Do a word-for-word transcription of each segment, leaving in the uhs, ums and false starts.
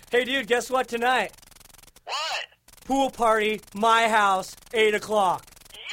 Hey, dude, guess what tonight? What? Pool party, my house, eight o'clock.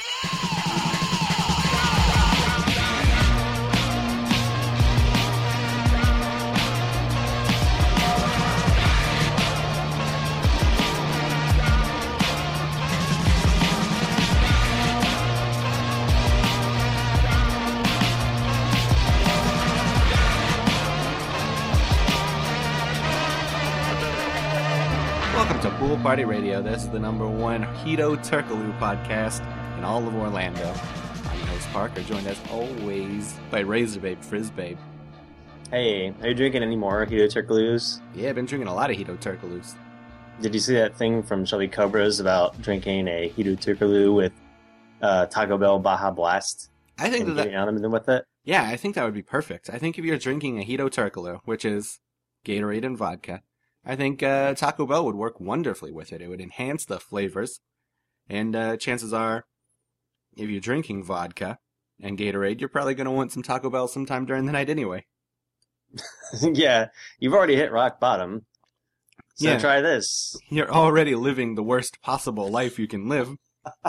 Welcome to Pool Party Radio. This is the number one Hito Turkaloo podcast in all of Orlando. I'm your host Parker, joined as always by Razorbabe Frizzbabe. Hey, are you drinking any more Hito Turkaloos? Yeah, I've been drinking a lot of Hito Turkaloos. Did you see that thing from Shelby Cobras about drinking a Hito Turkaloo with uh, Taco Bell Baja Blast? I think and that, getting on them with it? yeah, I think that would be perfect. I think if you're drinking a Hito Turkaloo, which is Gatorade and vodka, I think uh, Taco Bell would work wonderfully with it. It would enhance the flavors, and uh, chances are, if you're drinking vodka and Gatorade, you're probably going to want some Taco Bell sometime during the night anyway. Yeah, you've already hit rock bottom. So Yeah. try this. You're already living the worst possible life you can live.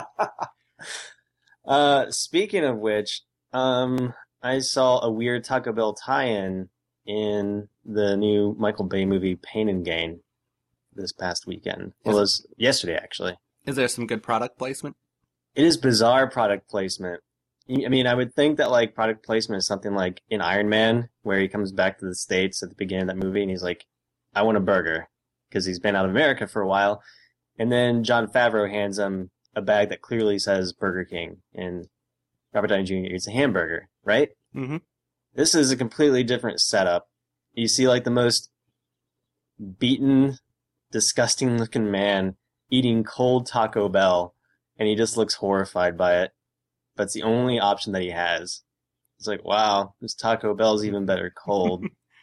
Uh, speaking of which, um, I saw a weird Taco Bell tie-in in the new Michael Bay movie Pain and Gain this past weekend. Well, it was yesterday, actually. Is there some good product placement? It is bizarre product placement. I mean, I would think that, like, product placement is something like in Iron Man, where he comes back to the States at the beginning of that movie, and he's like, I want a burger, because he's been out of America for a while. And then Jon Favreau hands him a bag that clearly says Burger King, and Robert Downey Junior eats a hamburger, right? Mm-hmm. This is a completely different setup. You see, like, the most beaten, disgusting-looking man eating cold Taco Bell, and he just looks horrified by it. But it's the only option that he has. It's like, wow, this Taco Bell's even better cold.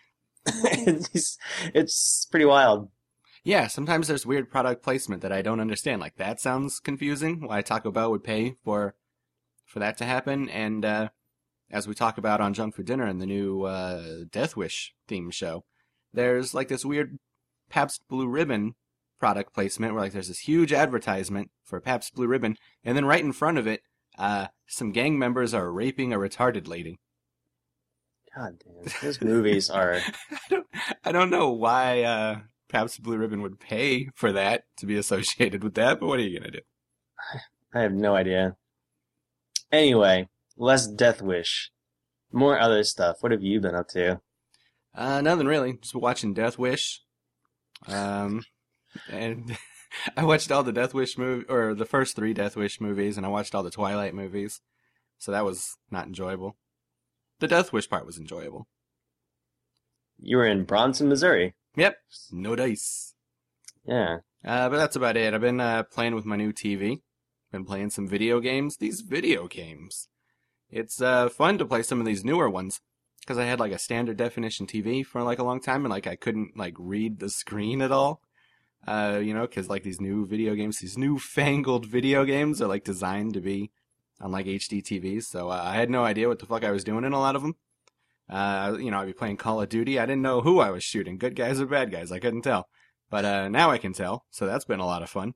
it's, it's pretty wild. Yeah, sometimes there's weird product placement that I don't understand. Like, that sounds confusing, why Taco Bell would pay for for that to happen. And uh, as we talk about on Junk for Dinner in the new uh, Death Wish theme show, there's like this weird Pabst Blue Ribbon product placement where like there's this huge advertisement for Pabst Blue Ribbon, and then right in front of it, uh, some gang members are raping a retarded lady. God damn, those movies are... I don't, I don't know why uh, Pabst Blue Ribbon would pay for that to be associated with that, but what are you going to do? I have no idea. Anyway, less Death Wish. More other stuff. What have you been up to? Uh, nothing really. Just watching Death Wish. Um, and I watched all the Death Wish movie, or the first three Death Wish movies, and I watched all the Twilight movies. So that was not enjoyable. The Death Wish part was enjoyable. You were in Bronson, Missouri. Yep. No dice. Yeah. Uh, but that's about it. I've been uh, playing with my new T V. Been playing some video games. These video games. It's uh, fun to play some of these newer ones. Because I had like a standard definition T V for like a long time. And like I couldn't like read the screen at all. Uh, you know, because like these new video games, these newfangled video games are like designed to be on like H D T Vs. So uh, I had no idea what the fuck I was doing in a lot of them. Uh, you know, I'd be playing Call of Duty. I didn't know who I was shooting, good guys or bad guys. I couldn't tell. But uh, now I can tell. So that's been a lot of fun.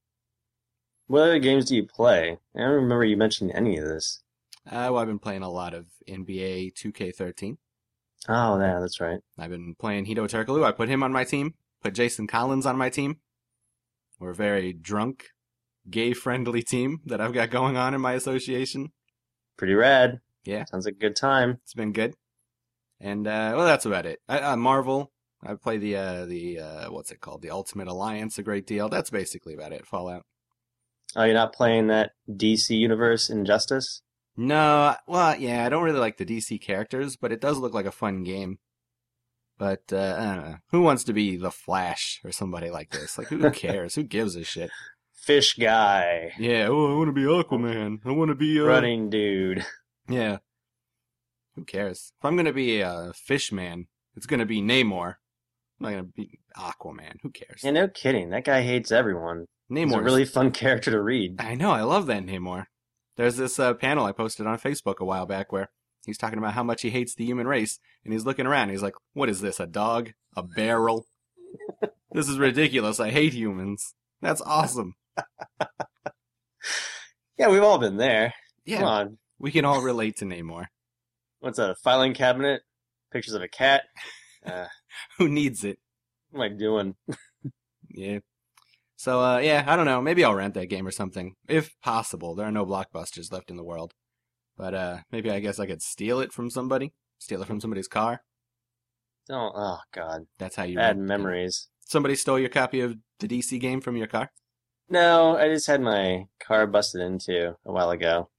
What other games do you play? I don't remember you mentioning any of this. Uh, well, I've been playing a lot of N B A two K thirteen. Oh, yeah, that's right. I've been playing Hito Turkaloo. I put him on my team. Put Jason Collins on my team. We're a very drunk, gay-friendly team that I've got going on in my association. Pretty rad. Yeah. Sounds like a good time. It's been good. And, uh, well, that's about it. I, uh, Marvel. I play the, uh, the, uh, what's it called? The Ultimate Alliance a great deal. That's basically about it. Fallout. Oh, you're not playing that D C Universe Injustice? No, well, yeah, I don't really like the D C characters, but it does look like a fun game. But, uh, I don't know. Who wants to be the Flash or somebody like this? Like, who cares? Who gives a shit? Fish guy. Yeah, oh, I want to be Aquaman. I want to be, uh... Running dude. Yeah. Who cares? If I'm going to be a fish man, it's going to be Namor. I'm not going to be Aquaman. Who cares? Yeah, no kidding. That guy hates everyone. He's Namor's a really fun character to read. I know, I love that Namor. There's this uh, panel I posted on Facebook a while back where he's talking about how much he hates the human race, and he's looking around, and he's like, what is this, a dog? A barrel? This is ridiculous. I hate humans. That's awesome. Yeah, we've all been there. Yeah, Come on. we can all relate to Namor. What's that, a filing cabinet? Pictures of a cat? Uh, Who needs it? what am I doing? Yeah. So, uh, yeah, I don't know. Maybe I'll rent that game or something. If possible. There are no blockbusters left in the world. But, uh, maybe I guess I could steal it from somebody. Steal it from somebody's car. Don't, oh, God. That's how you Bad rent it. memories. Somebody stole your copy of the D C game from your car? No, I just had my car busted into a while ago.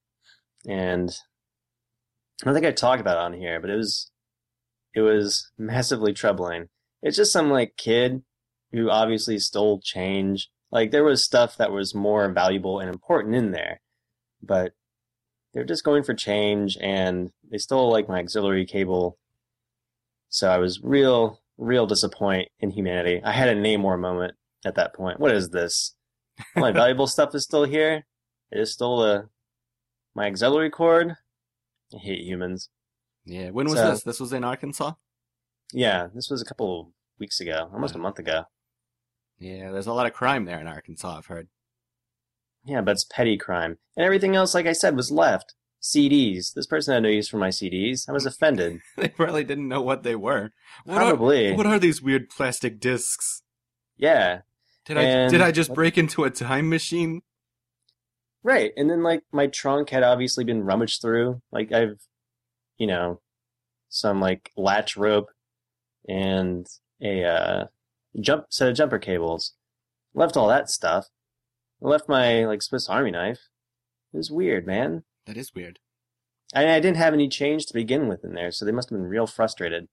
And I don't think I talked about it on here, but it was it was massively troubling. It's just some like kid who obviously stole change. Like there was stuff that was more valuable and important in there, but they're just going for change, and they stole like my auxiliary cable. So I was real, real disappointed in humanity. I had a Namor moment at that point. What is this? All my valuable stuff is still here. They just stole a, my auxiliary cord. I hate humans. Yeah. When was So- this? This was in Arkansas? Yeah, this was a couple of weeks ago, almost a month ago. Yeah, there's a lot of crime there in Arkansas, I've heard. Yeah, but it's petty crime. And everything else, like I said, was left. C Ds. This person had no use for my C Ds. I was offended. They probably didn't know what they were. What Probably. Are, what are these weird plastic discs? Yeah, Did I And- did I just break into a time machine? right. And then, like, my trunk had obviously been rummaged through. Like, I've, you know, some, like, latch rope and a uh, jump set of jumper cables. Left all that stuff. I left my, like, Swiss Army knife. It was weird, man. That is weird. I, I didn't have any change to begin with in there, so they must have been real frustrated.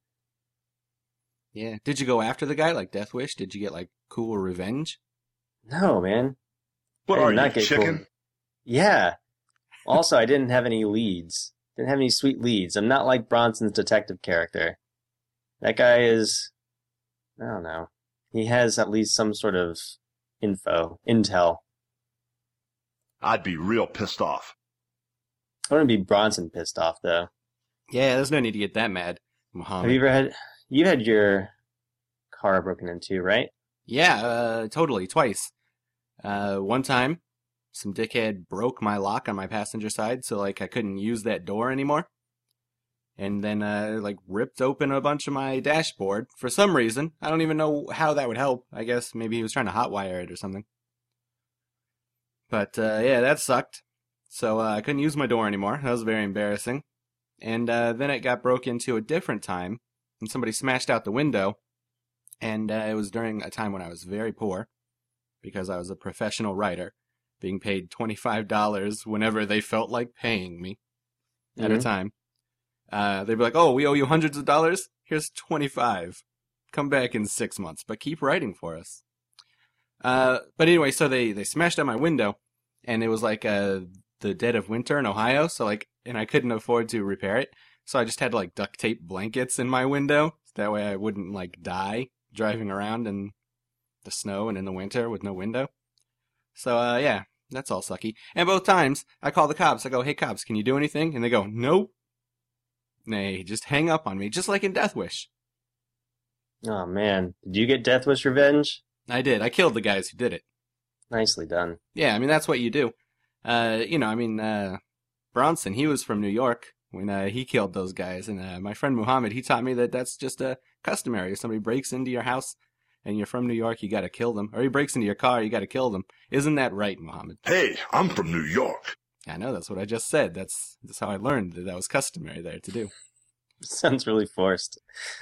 Yeah. Did you go after the guy like Death Wish? Did you get like cool revenge? No, man. What I did are not you, get chicken? cool. Yeah. Also, I didn't have any leads. Didn't have any sweet leads. I'm not like Bronson's detective character. That guy is, I don't know. He has at least some sort of info, intel. I'd be real pissed off. I want to be Bronson pissed off, though. Yeah, there's no need to get that mad, Muhammad. Have you ever had, you had your car broken into, right? Yeah, uh, totally, twice. Uh, one time, some dickhead broke my lock on my passenger side, so like I couldn't use that door anymore. And then, uh, like ripped open a bunch of my dashboard for some reason. I don't even know how that would help. I guess maybe he was trying to hotwire it or something. But, uh, yeah, that sucked. So, uh, I couldn't use my door anymore. That was very embarrassing. And, uh, then it got broke into a different time, and somebody smashed out the window. And uh, it was during a time when I was very poor, because I was a professional writer, being paid twenty-five dollars whenever they felt like paying me at a Mhm. time. Uh, they'd be like, oh, we owe you hundreds of dollars? Here's twenty-five. Come back in six months, but keep writing for us. Uh, but anyway, so they, they smashed out my window, and it was like uh, the dead of winter in Ohio, so like, and I couldn't afford to repair it, so I just had to like duct tape blankets in my window, that way I wouldn't like die driving around in the snow and in the winter with no window. So, uh, yeah, that's all sucky. And both times, I call the cops. I go, hey, cops, can you do anything? And they go, nope. And they just hang up on me, just like in Death Wish. Oh, man. Did you get Death Wish revenge? I did. I killed the guys who did it. Nicely done. Yeah, I mean, that's what you do. Uh, you know, I mean, uh, Bronson, he was from New York when uh, he killed those guys. And uh, my friend Muhammad, he taught me that that's just uh, customary. If somebody breaks into your house and you're from New York, you got to kill them. Or he breaks into your car, you got to kill them. Isn't that right, Muhammad? Hey, I'm from New York. I know, that's what I just said. That's that's how I learned that that was customary there to do. Sounds really forced.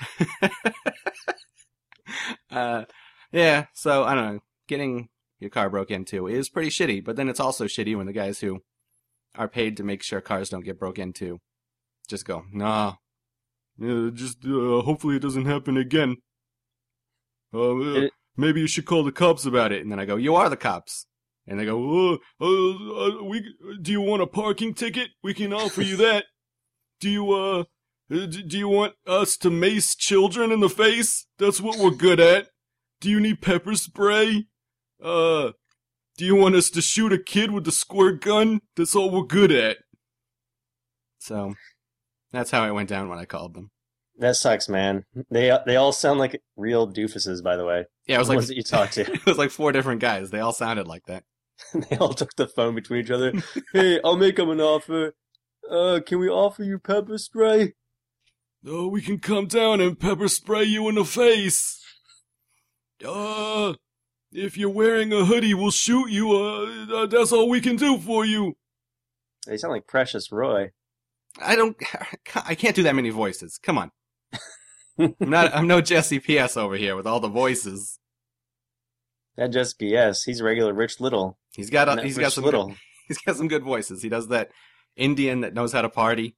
uh, yeah, so, I don't know. Getting your car broke into is pretty shitty, but then it's also shitty when the guys who are paid to make sure cars don't get broke into just go, nah, uh, just uh, hopefully it doesn't happen again. Uh, uh, It- maybe you should call the cops about it. And then I go, you are the cops. And they go, uh, uh, uh, we, do you want a parking ticket? We can offer you that. Do you, uh, uh, d- do you want us to mace children in the face? That's what we're good at. Do you need pepper spray? Uh, do you want us to shoot a kid with the squirt gun? That's all we're good at. So, that's how it went down when I called them. That sucks, man. They they all sound like real doofuses, by the way. Yeah, it was The like ones that you talked to. it was like four different guys. They all sounded like that. They all took the phone between each other. Hey, I'll make him an offer. Uh, can we offer you pepper spray? Oh, we can come down and pepper spray you in the face. Uh, if you're wearing a hoodie, we'll shoot you. Uh, uh, that's all we can do for you. They sound like Precious Roy. I don't. I can't do that many voices. Come on. I'm not. I'm no Jesse P S over here with all the voices. That just B S. He's regular Rich Little. He's got. A, Not he's Rich got some. Little. Good, he's got some good voices. He does that Indian that knows how to party.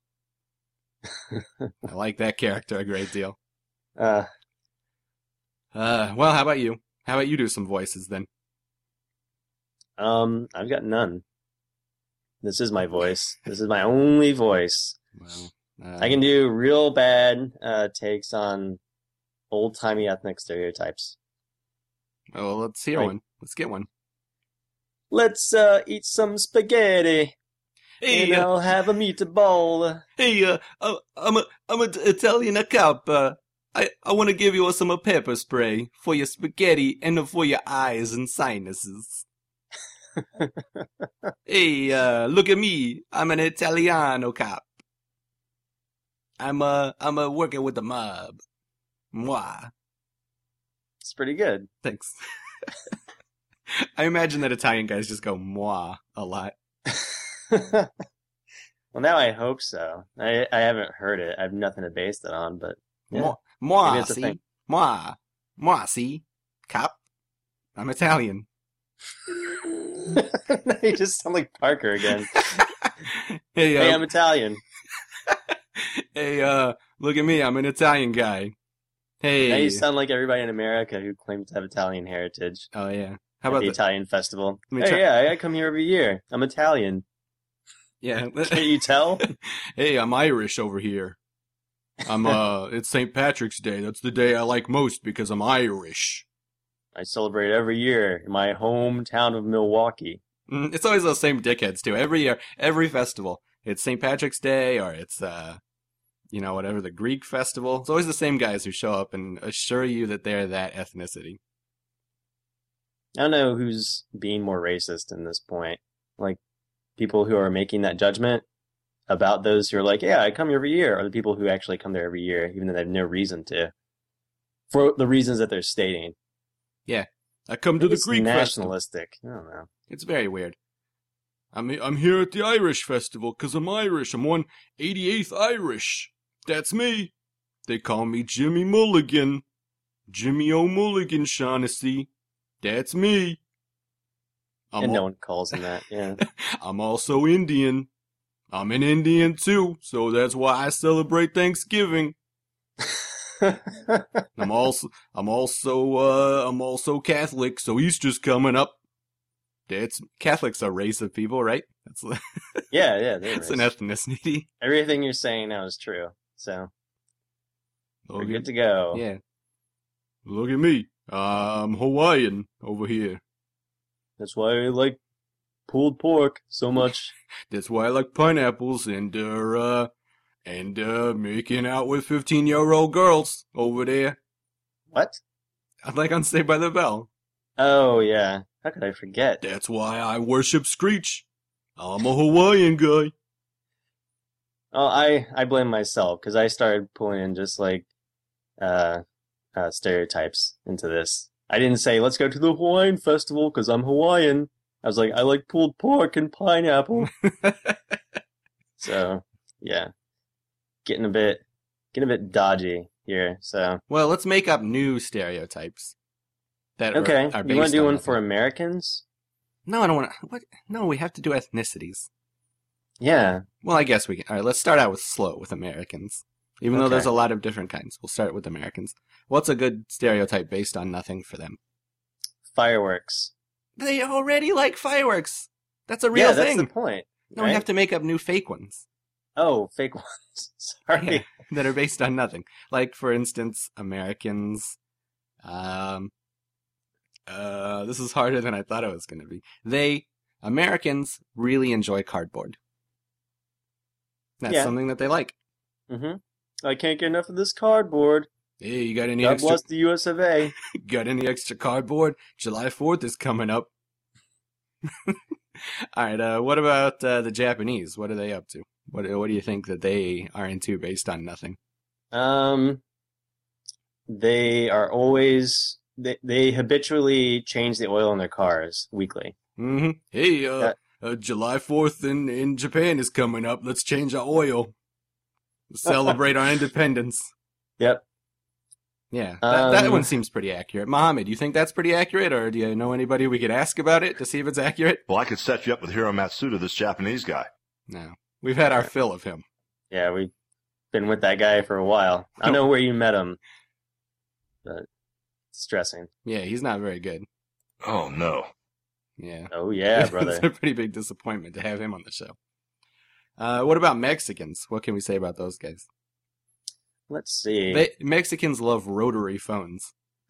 I like that character a great deal. Uh, Uh, well, how about you? How about you do some voices then? um, I've got none. This is my voice. This is my only voice. Well, uh, I can do real bad uh, takes on old-timey ethnic stereotypes. Well, let's hear Right. one. Let's get one. Let's uh, eat some spaghetti, Hey, and uh, I'll have a meatball. hey, uh, I- I'm a, I'm an Italian cop. Uh, I, I want to give you some uh, pepper spray for your spaghetti and for your eyes and sinuses. Hey, uh, look at me. I'm an Italiano cop. I'm uh, I'm uh, working with the mob. Moi. It's pretty good. Thanks. I imagine that Italian guys just go moi a lot. Well, now I hope so. I I haven't heard it. I have nothing to base that on, but yeah. Moi, moi, Maybe it's a see? thing. Moi. Moi, see? Cop. I'm Italian. Now you just sound like Parker again. Hey, uh, Hey, I'm Italian. hey, uh, look at me. I'm an Italian guy. Hey. Now you sound like everybody in America who claims to have Italian heritage. Oh, yeah. How At about the the Italian festival? Let me Hey, try- yeah, I come here every year. I'm Italian. Yeah. Can't you tell? Hey, I'm Irish over here. I'm, uh, it's Saint Patrick's Day. That's the day I like most because I'm Irish. I celebrate every year in my hometown of Milwaukee. Mm, It's always those same dickheads, too. Every year, every festival. It's Saint Patrick's Day or it's, uh, you know, whatever, the Greek festival. It's always the same guys who show up and assure you that they're that ethnicity. I don't know who's being more racist in this point. Like, people who are making that judgment about those who are like, yeah, I come here every year, or the people who actually come there every year, even though they have no reason to, for the reasons that they're stating. I come to the It's Greek festival. nationalistic. I don't know. It's very weird. I'm I'm here at the Irish festival because I'm Irish. I'm one eighty-eighth Irish. That's me. They call me Jimmy Mulligan. Jimmy O'Mulligan Shaughnessy. That's me. I'm, and al- no one calls him that, yeah. I'm also Indian. I'm an Indian too, so that's why I celebrate Thanksgiving. I'm also I'm also uh I'm also Catholic, so Easter's coming up. That's Catholics are a race of people, right? That's yeah, yeah, they're that's an racist. ethnicity. Everything you're saying now is true. So, we're Look good at, to go. yeah. Look at me. I'm Hawaiian over here. That's why I like pulled pork so much. That's why I like pineapples and uh, uh and uh making out with fifteen year old girls over there. What? Like on Saved by the Bell. Oh, yeah. How could I forget? That's why I worship Screech. I'm a Hawaiian guy. Oh, I, I blame myself because I started pulling in just like uh, uh, stereotypes into this. I didn't say, let's go to the Hawaiian festival because I'm Hawaiian. I was like, I like pulled pork and pineapple. So, yeah. Getting a bit, getting a bit dodgy here. So, Well, let's make up new stereotypes. That okay. Are, are You want based to do on one nothing. for Americans? No, I don't want to. What? No, we have to do ethnicities. Yeah. Well, I guess we can. All right, let's start out with slow with Americans. Even though Okay. there's a lot of different kinds, we'll start with Americans. What's a good stereotype based on nothing for them? Fireworks. They already like fireworks. That's a real yeah, that's thing. the point. No, right? we have to make up new fake ones Oh, fake ones. Sorry. Yeah, that are based on nothing. Like, for instance, Americans. Um, uh, this is harder than I thought it was going to be. They, Americans, really enjoy cardboard. That's Yeah. something that they like. Mm-hmm. I can't get enough of this cardboard. Hey, you got any God extra? bless the U S of A. Got any extra cardboard? July fourth is coming up. All right. Uh, what about uh, the Japanese? What are they up to? What What do you think that they are into based on nothing? Um, they are always they they habitually change the oil in their cars weekly. Mm-hmm. Hey, uh, That- uh, July fourth in in Japan is coming up. Let's change our oil. Celebrate our independence. Yep. Yeah, that, that Um, one seems pretty accurate. Mohammed, do you think that's pretty accurate, or do you know anybody we could ask about it to see if it's accurate? Well, I could set you up with Hiro Matsuda, this Japanese guy. No. We've had our fill of him. Yeah, we've been with that guy for a while. I don't know where you met him, but it's stressing. Yeah, he's not very good. Oh, no. Yeah. Oh yeah, brother. It's a pretty big disappointment to have him on the show. Uh, what about Mexicans? What can we say about those guys? Let's see. They, Mexicans love rotary phones.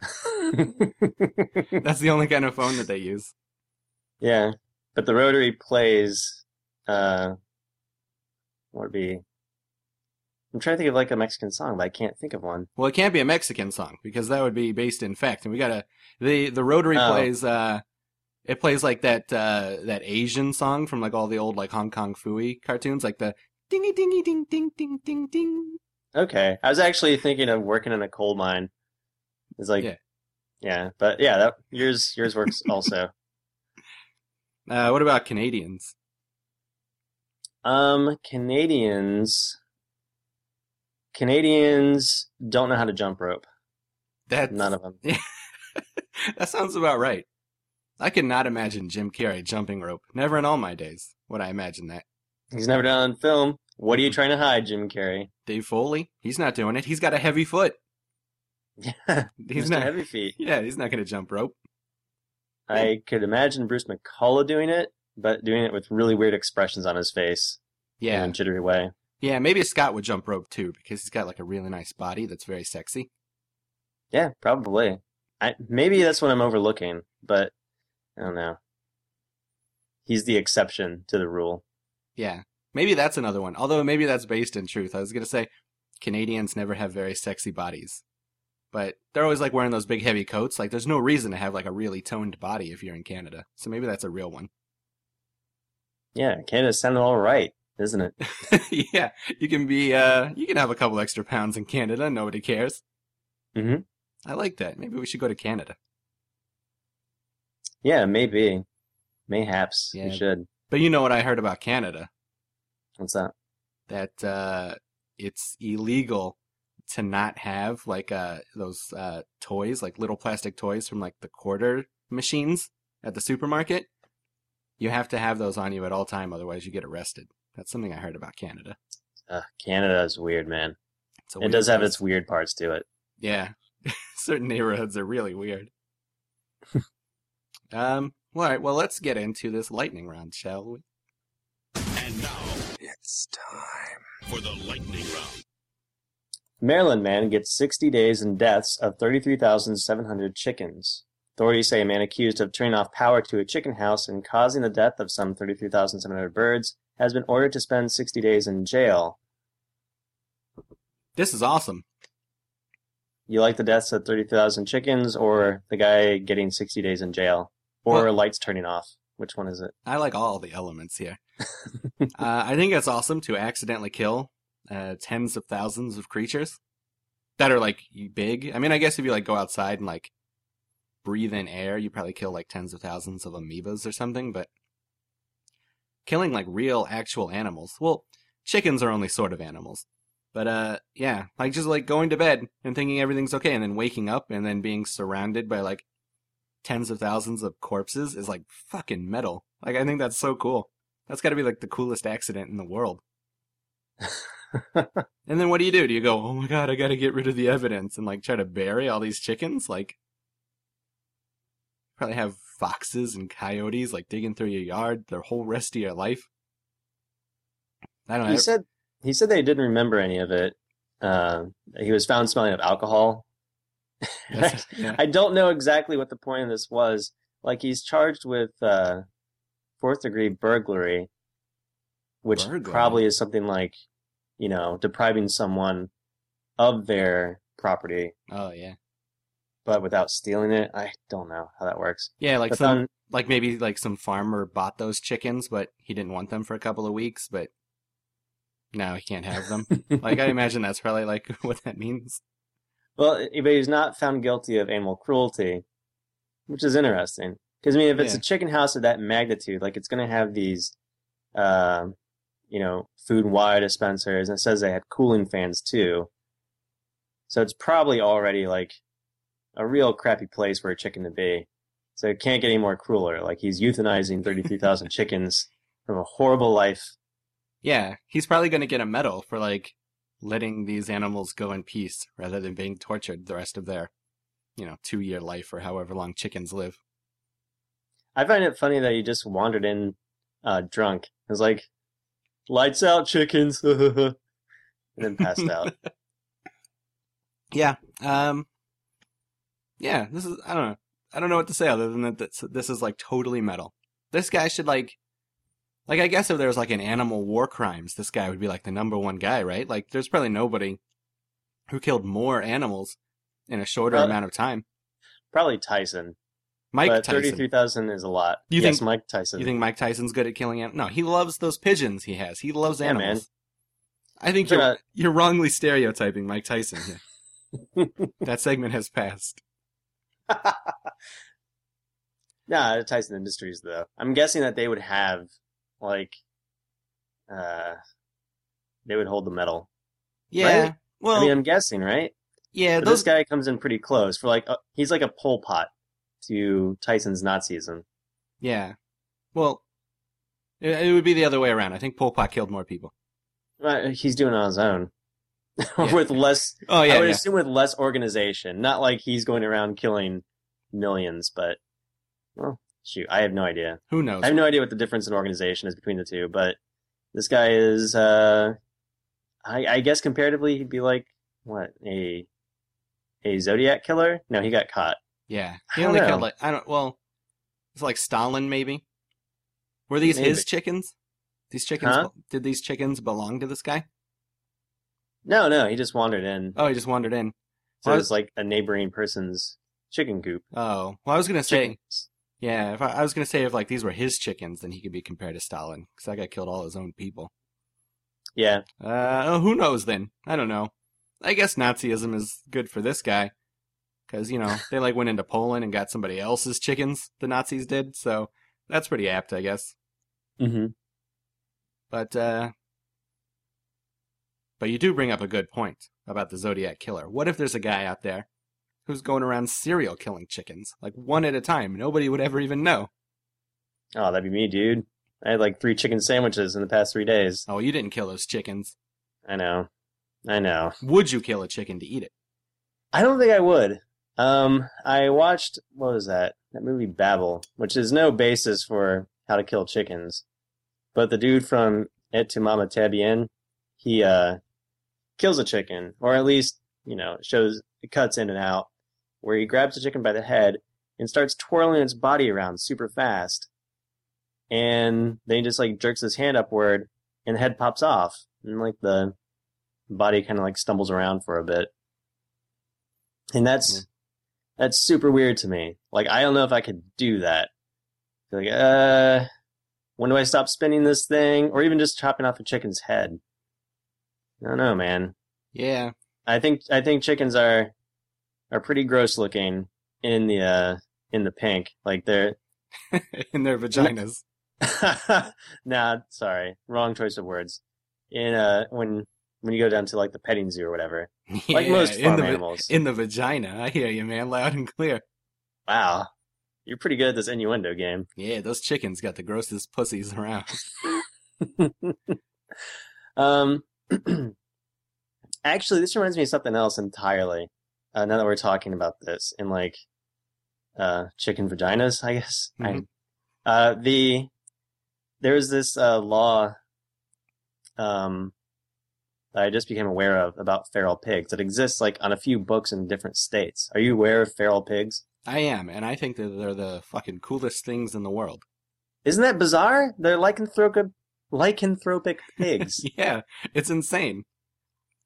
That's the only kind of phone that they use. Yeah, but the rotary plays. Uh, what would be? I'm trying to think of like a Mexican song, but I can't think of one. Well, it can't be a Mexican song because that would be based in fact, and we gotta the the rotary Oh. plays. Uh, it plays like that uh, that Asian song from like all the old like Hong Kong Phooey cartoons, like the dingy dingy ding ding ding ding ding. Okay, I was actually thinking of working in a coal mine. It's like, Yeah. yeah, but yeah, that yours yours works also. Uh, what about Canadians? Um, Canadians. Canadians don't know how to jump rope. That None of them. that sounds about right. I could not imagine Jim Carrey jumping rope. Never in all my days would I imagine that. He's never done it on film. What are you trying to hide, Jim Carrey? Dave Foley, he's not doing it. He's got a heavy foot. Yeah, He's Mister not. Heavy Feet. Yeah, he's not going to jump rope. I could imagine Bruce McCullough doing it, but doing it with really weird expressions on his face Yeah, in a jittery way. yeah. Maybe Scott would jump rope too because he's got like a really nice body that's very sexy. Yeah, probably. I maybe that's what I'm overlooking, but I don't know. He's the exception to the rule. Yeah, maybe that's another one. Although maybe that's based in truth. I was going to say Canadians never have very sexy bodies. But they're always like wearing those big heavy coats. Like there's no reason to have like a really toned body if you're in Canada. So maybe that's a real one. Yeah, Canada's sounding all right, isn't it? Yeah, you can be uh you can have a couple extra pounds in Canada, nobody cares. Mhm. I like that. Maybe we should go to Canada. Yeah, maybe. Mayhaps Yeah. we should. But you know what I heard about Canada? What's that? That uh it's illegal to not have like uh those uh toys, like little plastic toys from like the quarter machines at the supermarket. You have to have those on you at all time, otherwise you get arrested. That's something I heard about Canada. Uh, Canada is weird, man. It's a It weird does have place. its weird parts to it. Yeah. Certain neighborhoods are really weird. um all right, well let's get into this lightning round, shall we? And now It's time. for the lightning round. Maryland man gets sixty days and deaths of thirty-three thousand seven hundred chickens. Authorities say a man accused of turning off power to a chicken house and causing the death of some thirty-three thousand seven hundred birds has been ordered to spend sixty days in jail. This is awesome. You like the deaths of thirty thousand chickens or the guy getting sixty days in jail? Or Well- lights turning off? Which one is it? I like all the elements here. uh, I think it's awesome to accidentally kill uh, tens of thousands of creatures that are like big. I mean, I guess if you like go outside and like breathe in air, you probably kill like tens of thousands of amoebas or something. But killing like real actual animals, well, chickens are only sort of animals. But uh, yeah, like just like going to bed and thinking everything's okay, and then waking up and then being surrounded by like tens of thousands of corpses is like fucking metal. Like I think that's so cool. That's got to be like the coolest accident in the world. And then what do you do? Do you go, oh my god, I got to get rid of the evidence and like try to bury all these chickens? Like probably have foxes and coyotes like digging through your yard their whole rest of your life. I don't know. He said he said they didn't remember any of it. Uh, he was found smelling of alcohol. That's- yeah. I don't know exactly what the point of this was. Like he's charged with uh, fourth degree burglary, which Burglary? probably is something like, you know, depriving someone of their property, Oh yeah. but without stealing it. I don't know how that works. Yeah, like But some then- like maybe like some farmer bought those chickens, but he didn't want them for a couple of weeks, but now he can't have them. Like I imagine that's probably like what that means. Well, but he's not found guilty of animal cruelty, which is interesting. Because I mean, if it's Yeah. a chicken house of that magnitude, like it's going to have these, uh, you know, food and water dispensers, and it says they had cooling fans too. So it's probably already like a real crappy place for a chicken to be. So it can't get any more crueler. Like he's euthanizing thirty-three thousand chickens from a horrible life. Yeah, he's probably going to get a medal for like letting these animals go in peace rather than being tortured the rest of their, you know, two-year life or however long chickens live. I find it funny that he just wandered in uh, drunk. It was like, lights out, chickens, and then passed out. Yeah. Um. Yeah. This is. I don't know. I don't know what to say other than that. This, this is like totally metal. This guy should like. Like I guess if there was like an animal war crimes, this guy would be like the number one guy, right? Like there's probably nobody who killed more animals in a shorter Uh, amount of time. Probably Tyson. Mike but Tyson. thirty-three thousand is a lot. You yes, think- Mike Tyson. You think Mike Tyson's good at killing animals? No, he loves those pigeons he has. He loves Yeah, animals. I think Sure you're, not. you're wrongly stereotyping Mike Tyson here. That segment has passed. Nah, Tyson Industries, though. I'm guessing that they would have, like, uh, they would hold the medal. Yeah. Right? Well, I mean, I'm guessing, right? yeah, But those this guy comes in pretty close for, like, uh, he's like a Pol Pot to Tyson's Nazism. Yeah. Well, it, it would be the other way around. I think Pol Pot killed more people. Uh, he's doing it on his own. Yeah. With less, Oh, yeah, I would yeah. assume with less organization. Not like he's going around killing millions, but, well, shoot, I have no idea. Who knows? I have no idea what the difference in organization is between the two, but this guy is, uh, I, I guess comparatively, he'd be like, what, a a Zodiac killer? No, he got caught. Yeah. I He don't only know. killed like, I don't, well, it's like Stalin maybe? Were these Maybe. his chickens? These chickens, Huh? did these chickens belong to this guy? No, no, he just wandered in. Oh, he just wandered in. So Well, it's like a neighboring person's chicken coop. Oh, well, I was gonna say, Chickens. yeah, if I, I was gonna say if like these were his chickens, then he could be compared to Stalin, because that guy killed all his own people. Yeah, Uh, who knows then? I don't know. I guess Nazism is good for this guy, because you know they like went into Poland and got somebody else's chickens. The Nazis did, so that's pretty apt, I guess. mm-hmm. But uh, but you do bring up a good point about the Zodiac killer. What if there's a guy out there who's going around serial killing chickens, like one at a time? Nobody would ever even know. Oh, that'd be me, dude. I had like three chicken sandwiches in the past three days. Oh, you didn't kill those chickens. I know. I know. Would you kill a chicken to eat it? I don't think I would. Um, I watched, what was that? That movie Babel, which is no basis for how to kill chickens. But the dude from Et tu Mama Tabien, he, uh, kills a chicken, or at least, you know, shows, it cuts in and out, where he grabs the chicken by the head and starts twirling its body around super fast. And then he just, like, jerks his hand upward, and the head pops off. And, like, the body kind of, like, stumbles around for a bit. And that's, Mm. that's super weird to me. Like, I don't know if I could do that. Like, uh, when do I stop spinning this thing? Or even just chopping off a chicken's head. I don't know, man. Yeah. I think, I think chickens are, are pretty gross looking in the, uh, in the pink. Like, they're, In their vaginas. nah, sorry. Wrong choice of words. In, uh, when, when you go down to, like, the petting zoo or whatever. Like Yeah, most in farm the, va- animals. In the vagina. I hear you, man, loud and clear. Wow. You're pretty good at this innuendo game. Yeah, those chickens got the grossest pussies around. um, actually, this reminds me of something else entirely. Uh, now that we're talking about this, in like uh, chicken vaginas, I guess. Mhm. I, uh, the there's this uh, law um, that I just became aware of about feral pigs that exists like on a few books in different states. Are you aware of feral pigs? I am, and I think that they're the fucking coolest things in the world. Isn't that bizarre? They're lycanthropic lycanthropic pigs. Yeah, it's insane.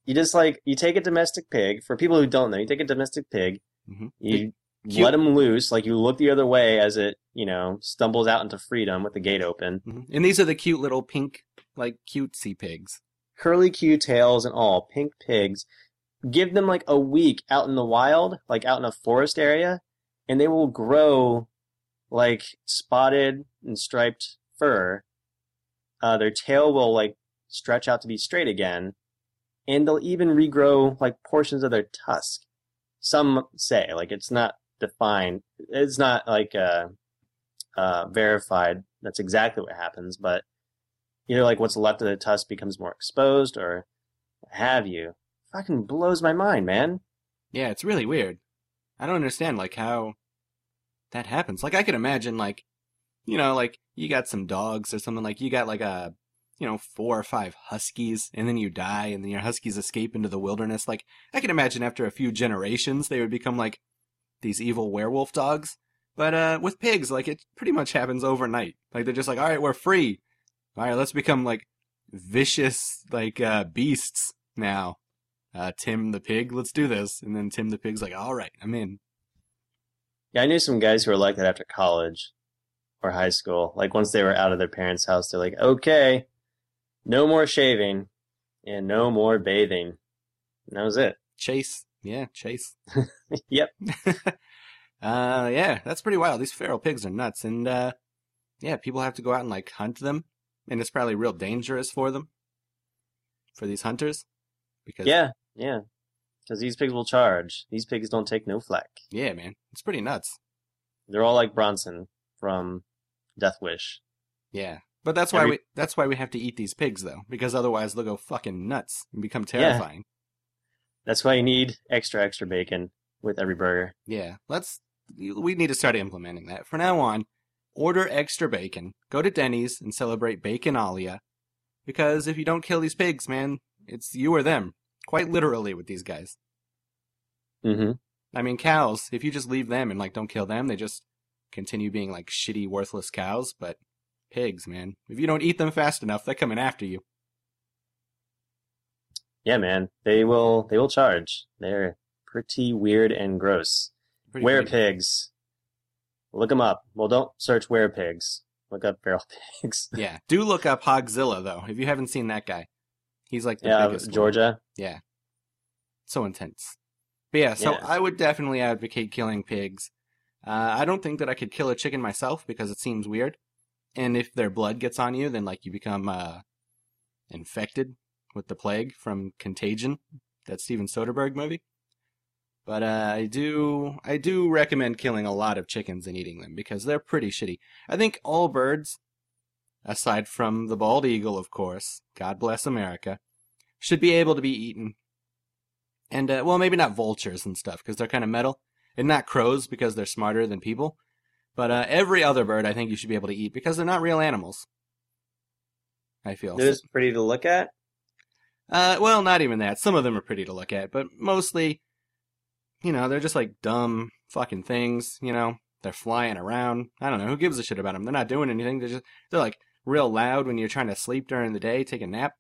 you just like you take a domestic pig. For people who don't know, you take a domestic pig, Mhm. you Cute. let him loose, like you look the other way as it, you know, stumbles out into freedom with the gate open. Mhm. And these are the cute little pink, like cutesy pigs. Curly Q tails and all, pink pigs. Give them like a week out in the wild, like out in a forest area, and they will grow like spotted and striped fur. Uh, their tail will like stretch out to be straight again, and they'll even regrow like portions of their tusk. Some say, like it's not defined, it's not like uh, uh, verified. That's exactly what happens, but either like what's left of the tusk becomes more exposed, or what have you. Fucking blows my mind, man. Yeah, it's really weird. I don't understand, like, how that happens. Like, I could imagine, like, you know, like, you got some dogs or something, like, you got, like, a, you know, four or five huskies, and then you die, and then your huskies escape into the wilderness. Like, I can imagine after a few generations, they would become, like, these evil werewolf dogs. But, uh, with pigs, like, it pretty much happens overnight. Like, they're just like, alright, we're free. Alright, let's become, like, vicious, like, uh, beasts now. Uh, Tim the pig, let's do this. And then Tim the pig's like, all right, I'm in. Yeah, I knew some guys who were like that after college or high school. Like once they were out of their parents' house, they're like, okay, no more shaving and no more bathing. And that was it. Chase. Yeah, Chase. Yep. uh, yeah, that's pretty wild. These feral pigs are nuts. And, uh, yeah, people have to go out and, like, hunt them. And it's probably real dangerous for them. For these hunters. Because, yeah, yeah. Because these pigs will charge. These pigs don't take no flack. Yeah, man. It's pretty nuts. They're all like Bronson from Death Wish. Yeah. But that's why Every- we that's why we have to eat these pigs, though. Because otherwise they'll go fucking nuts and become terrifying. That's why you need extra, extra bacon with every burger. Yeah. Let's... We need to start implementing that. From now on, order extra bacon. Go to Denny's and celebrate Baconalia. Because if you don't kill these pigs, man, it's you or them. Quite literally with these guys. Mm-hmm. I mean, cows, if you just leave them and, like, don't kill them, they just continue being, like, shitty, worthless cows. But pigs, man, if you don't eat them fast enough, they're coming after you. Yeah, man. They will they will charge. They're pretty weird and gross. Pretty Were weird. pigs. Look them up. Well, don't search were pigs. Look up feral pigs. Yeah. Do look up Hogzilla, though, if you haven't seen that guy. He's, like, the Yeah, biggest one. Georgia. Yeah. So intense. But yeah, so Yeah. I would definitely advocate killing pigs. Uh, I don't think that I could kill a chicken myself because it seems weird. And if their blood gets on you, then like you become uh, infected with the plague from Contagion, that Steven Soderbergh movie. But uh, I do I do recommend killing a lot of chickens and eating them because they're pretty shitty. I think all birds, aside from the bald eagle, of course, God bless America, should be able to be eaten. And, uh, well, maybe not vultures and stuff, because they're kind of metal. And not crows, because they're smarter than people. But uh, every other bird I think you should be able to eat, because they're not real animals. I feel. They're just pretty to look at. Uh, well, not even that. Some of them are pretty to look at, but mostly, you know, they're just like dumb fucking things, you know? They're flying around. I don't know, who gives a shit about them? They're not doing anything. They're just, they're like real loud when you're trying to sleep during the day, take a nap.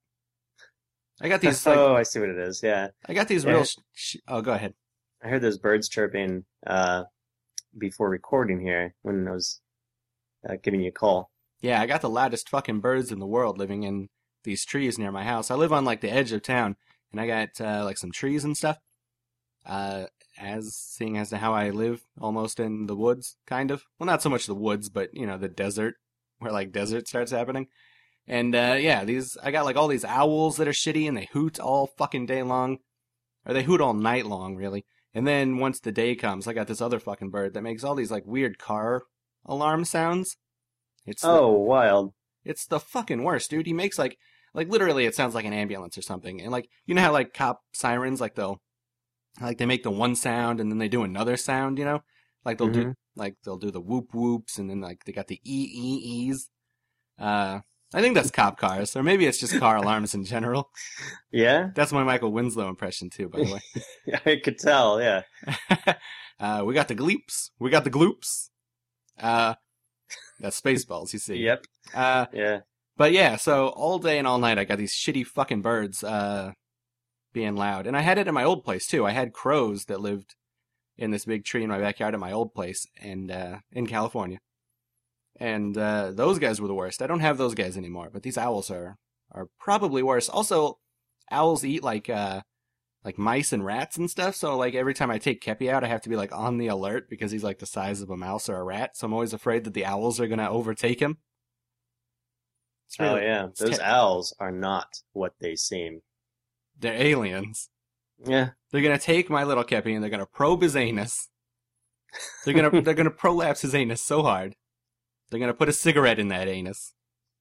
I got these, like, Oh, I see what it is. Yeah. I got these Yeah. real, sh- sh- oh, go ahead. I heard those birds chirping uh, before recording here when I was uh, giving you a call. Yeah, I got the loudest fucking birds in the world living in these trees near my house. I live on, like, the edge of town, and I got, uh, like, some trees and stuff. Uh, as, seeing as to how I live almost in the woods, kind of. Well, not so much the woods, but, you know, the desert, where, like, desert starts happening. And, uh, yeah, these, I got, like, all these owls that are shitty, and they hoot all fucking day long. Or they hoot all night long, really. And then once the day comes, I got this other fucking bird that makes all these, like, weird car alarm sounds. It's the- Oh, wild. It's the fucking worst, dude. He makes, like, like, literally it sounds like an ambulance or something. And, like, you know how, like, cop sirens, like, they'll, like, they make the one sound and then they do another sound, you know? Like, they'll do, Mhm. like, they'll do the whoop whoops and then, like, they got the E-E-E's. Uh, I think that's cop cars, or maybe it's just car alarms in general. Yeah? That's my Michael Winslow impression, too, by the way. I could tell, yeah. uh, we got the gleeps. We got the gloops. Uh, that's Spaceballs, you see. Yep. Uh, Yeah. but yeah, so all day and all night I got these shitty fucking birds, uh, being loud. And I had it in my old place, too. I had crows that lived in this big tree in my backyard at my old place and uh, in California. And uh, those guys were the worst. I don't have those guys anymore, but these owls are are probably worse. Also, owls eat like uh, like mice and rats and stuff, so like every time I take Kepi out, I have to be like on the alert because he's like the size of a mouse or a rat, so I'm always afraid that the owls are going to overtake him. It's really, oh yeah, those te- owls are not what they seem. They're aliens. Yeah. They're going to take my little Kepi and they're going to probe his anus. They're going to they're going to prolapse his anus so hard. They're going to put a cigarette in that anus.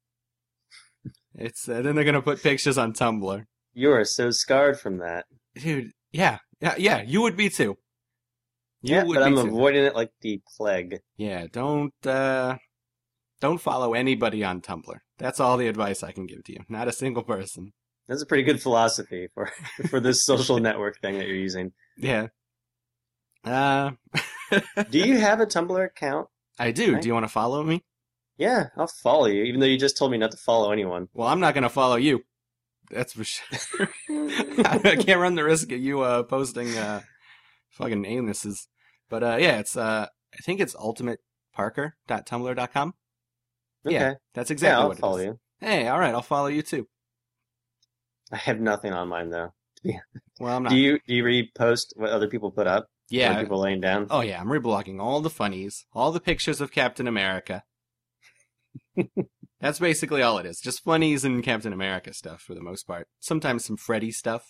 It's uh, then they're going to put pictures on Tumblr. You are so scarred from that. Dude, yeah. Yeah, yeah, you would be too. You yeah, would but be I'm too. avoiding it like the plague. Yeah, don't uh don't follow anybody on Tumblr. That's all the advice I can give to you. Not a single person. That's a pretty good philosophy for for this social network thing that you're using. Yeah. Uh Do you have a Tumblr account? I do. Right. Do you want to follow me? Yeah, I'll follow you, even though you just told me not to follow anyone. Well, I'm not going to follow you. That's for sure. I can't run the risk of you uh, posting uh, fucking anuses. But uh, yeah, it's uh, I think it's ultimate parker dot tumblr dot com. Okay. Yeah, that's exactly yeah, I'll what it follow is. you. Hey, all right, I'll follow you too. I have nothing on mine though. Well, I'm not. Do you do you repost what other people put up? Yeah. What people laying down? Oh yeah, I'm reblogging all the funnies, all the pictures of Captain America. That's basically all it is. Just funnies and Captain America stuff for the most part. Sometimes some Freddy stuff.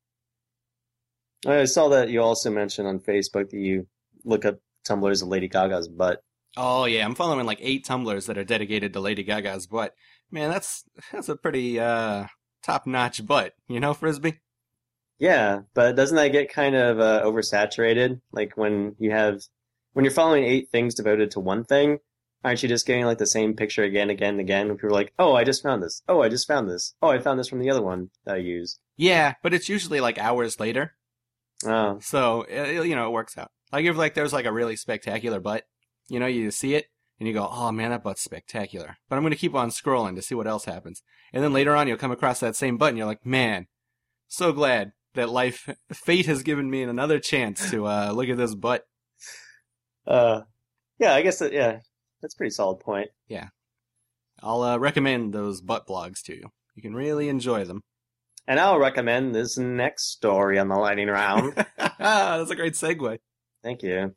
I saw that you also mentioned on Facebook that you look up Tumblrs of Lady Gaga's butt. Oh yeah, I'm following like eight Tumblrs that are dedicated to Lady Gaga's butt. Man, that's that's a pretty uh, top-notch butt, you know, Frisbee? Yeah, but doesn't that get kind of uh, oversaturated? Like when you have, when you're following eight things devoted to one thing, aren't you just getting like the same picture again, again, and again? When people are like, oh, I just found this. Oh, I just found this. Oh, I found this from the other one that I used. Yeah, but it's usually like hours later. Oh, So, it, you know, it works out. Like if like there's like a really spectacular butt, you know, you see it and you go, oh man, that butt's spectacular. But I'm going to keep on scrolling to see what else happens. And then later on you'll come across that same butt and you're like, man, so glad that life, fate has given me another chance to uh, look at this butt. uh, yeah, I guess that, yeah, that's a pretty solid point. I'll uh, recommend those butt blogs to you. You can really enjoy them. And I'll recommend this next story on the lightning round. That's a great segue. Thank you.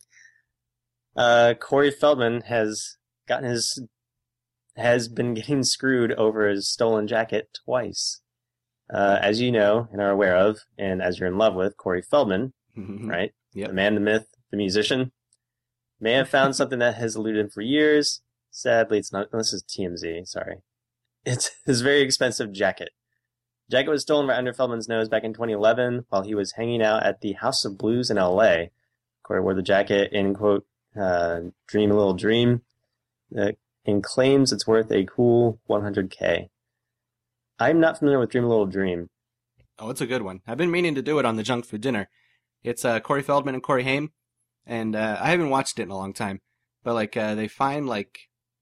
Uh, Corey Feldman has gotten his has been getting screwed over his stolen jacket twice. Uh, as you know and are aware of, and as you're in love with, Corey Feldman, right? Yep. The man, the myth, the musician, may have found something that has eluded him for years. Sadly, it's not. This is T M Z. Sorry. It's his very expensive jacket. The jacket was stolen right under Feldman's nose back in twenty eleven while he was hanging out at the House of Blues in L A. Corey wore the jacket in, quote, uh, Dream a Little Dream, uh, and claims it's worth a cool one hundred K. I'm not familiar with Dream a Little Dream. Oh, it's a good one. I've been meaning to do it on the Junk Food Dinner. It's uh, Corey Feldman and Corey Haim, and uh, I haven't watched it in a long time. But like, uh, they find like,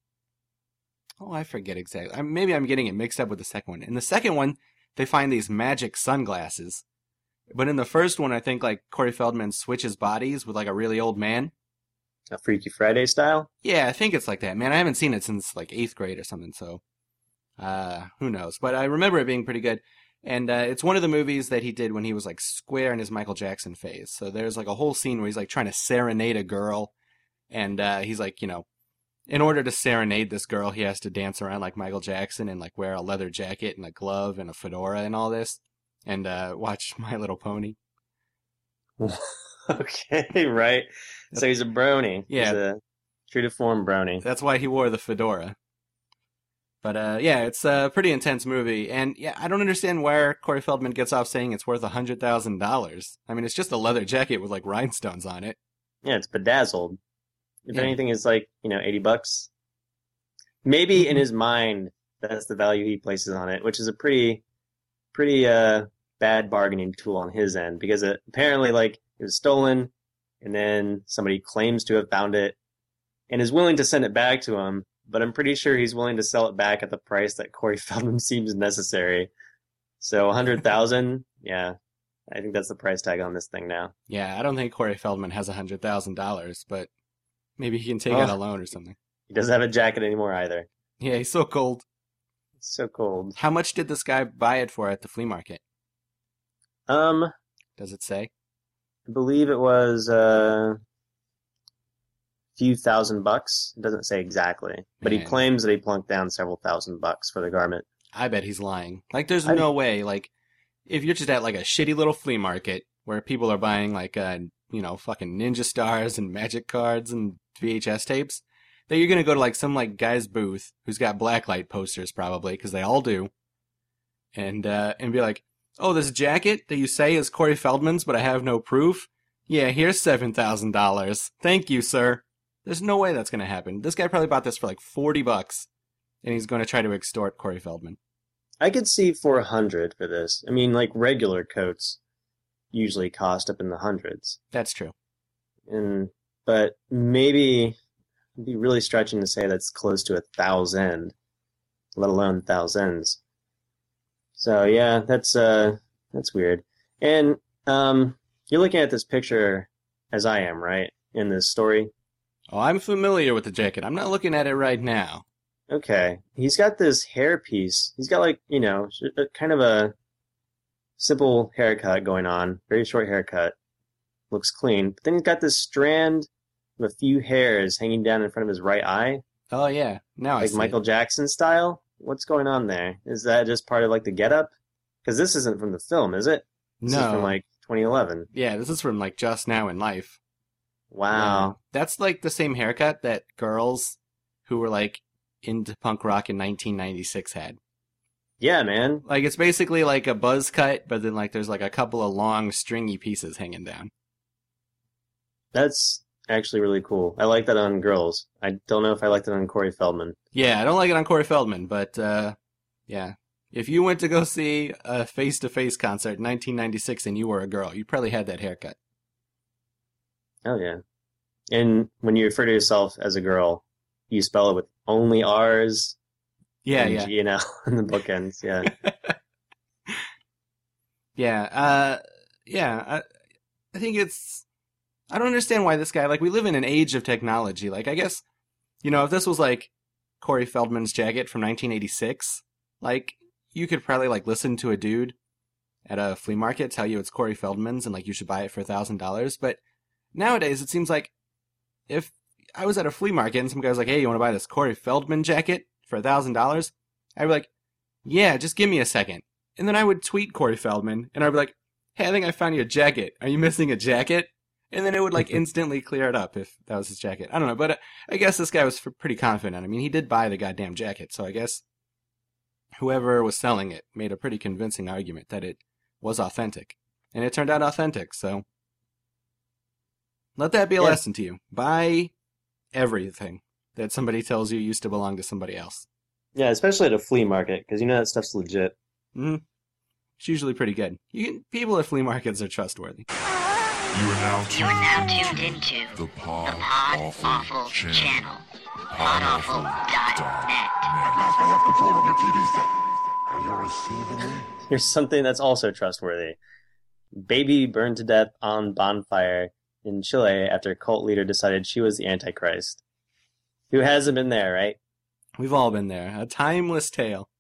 oh, I forget exactly. I, maybe I'm getting it mixed up with the second one. In the second one, they find these magic sunglasses. But in the first one, I think like Corey Feldman switches bodies with like a really old man. A Freaky Friday style? Yeah, I think it's like that. Man, I haven't seen it since like eighth grade or something, so uh, who knows? But I remember it being pretty good. And uh, it's one of the movies that he did when he was like square in his Michael Jackson phase. So there's like a whole scene where he's like trying to serenade a girl. And uh, he's like, you know, in order to serenade this girl, he has to dance around like Michael Jackson and like wear a leather jacket and a glove and a fedora and all this. And uh, watch My Little Pony. Okay, right. So he's a brony. Yeah. He's a true to form brony. That's why he wore the fedora. But uh, yeah, it's a pretty intense movie. And yeah, I don't understand where Corey Feldman gets off saying it's worth one hundred thousand dollars. I mean, it's just a leather jacket with like rhinestones on it. Yeah, it's bedazzled. If Yeah. anything, it's like, you know, eighty bucks. Maybe in his mind, that's the value he places on it, which is a pretty, pretty uh, bad bargaining tool on his end, because it, apparently, like, it was stolen, and then somebody claims to have found it, and is willing to send it back to him, but I'm pretty sure he's willing to sell it back at the price that Corey Feldman seems necessary. So one hundred thousand dollars, yeah, I think that's the price tag on this thing now. Yeah, I don't think Corey Feldman has one hundred thousand dollars, but maybe he can take Oh. out a loan or something. He doesn't have a jacket anymore either. Yeah, he's so cold. It's so cold. How much did this guy buy it for at the flea market? Um, Does it say? I believe it was a few thousand bucks. It doesn't say exactly, but he Man. claims that he plunked down several thousand bucks for the garment. I bet he's lying. Like, there's I- no way, like, if you're just at, like, a shitty little flea market where people are buying, like, uh, you know, fucking Ninja Stars and Magic cards and V H S tapes, that you're gonna go to, like, some, like, guy's booth who's got blacklight posters, probably, because they all do, and, uh, and be like, oh, this jacket that you say is Corey Feldman's, but I have no proof? Yeah, here's seven thousand dollars. Thank you, sir. There's no way that's gonna happen. This guy probably bought this for, like, forty bucks, and he's gonna try to extort Corey Feldman. I could see four hundred for this. I mean, like regular coats usually cost up in the hundreds, That's true. and but maybe it'd be really stretching to say that's close to a thousand, let alone thousands. So yeah, that's uh that's weird. And um, you're looking at this picture as I am, right? In this story. Oh, I'm familiar with the jacket. I'm not looking at it right now. Okay. He's got this hair piece. He's got like, you know, sh- uh, kind of a simple haircut going on. Very short haircut. Looks clean. But then he's got this strand of a few hairs hanging down in front of his right eye. Oh, yeah. Now I Like see Michael it. Jackson style. What's going on there? Is that just part of like the getup? Because this isn't from the film, is it? This No. is from like twenty eleven. Yeah, this is from, like, just now in life. Wow. Yeah. That's, like, the same haircut that girls who were, like, into punk rock in nineteen ninety-six had. Yeah, man. Like, it's basically like a buzz cut, but then, like, there's, like, a couple of long, stringy pieces hanging down. That's actually really cool. I like that on girls. I don't know if I like that on Corey Feldman. Yeah, I don't like it on Corey Feldman, but, uh, yeah. If you went to go see a face-to-face concert in nineteen ninety-six and you were a girl, you probably had that haircut. Oh, yeah. And when you refer to yourself as a girl, you spell it with only R's Yeah, and yeah. G and L in the bookends. Yeah. Yeah, uh, yeah, I, I think it's, I don't understand why this guy, like, we live in an age of technology. Like, I guess, you know, if this was, like, Corey Feldman's jacket from nineteen eighty-six, like, you could probably, like, listen to a dude at a flea market tell you it's Corey Feldman's and, like, you should buy it for a thousand dollars. But nowadays, it seems like if I was at a flea market and some guy was like, hey, you want to buy this Corey Feldman jacket for a thousand dollars? I'd be like, yeah, just give me a second. And then I would tweet Corey Feldman, and I'd be like, hey, I think I found your jacket. Are you missing a jacket? And then it would, like, instantly clear it up if that was his jacket. I don't know, but uh, I guess this guy was f- pretty confident. I mean, he did buy the goddamn jacket, so I guess whoever was selling it made a pretty convincing argument that it was authentic. And it turned out authentic, so let that be a Yeah. lesson to you. Buy everything that somebody tells you used to belong to somebody else. Yeah, especially at a flea market, because you know that stuff's legit. hmm It's usually pretty good. You can, people at flea markets are trustworthy. You are now You are now tuned tuned into the Pod, the Pod Awful, Awful Channel. Channel. pod awful dot net. Here's something that's also trustworthy. Baby burned to death on bonfire in Chile after cult leader decided she was the Antichrist. Who hasn't been there, right? We've all been there. A timeless tale.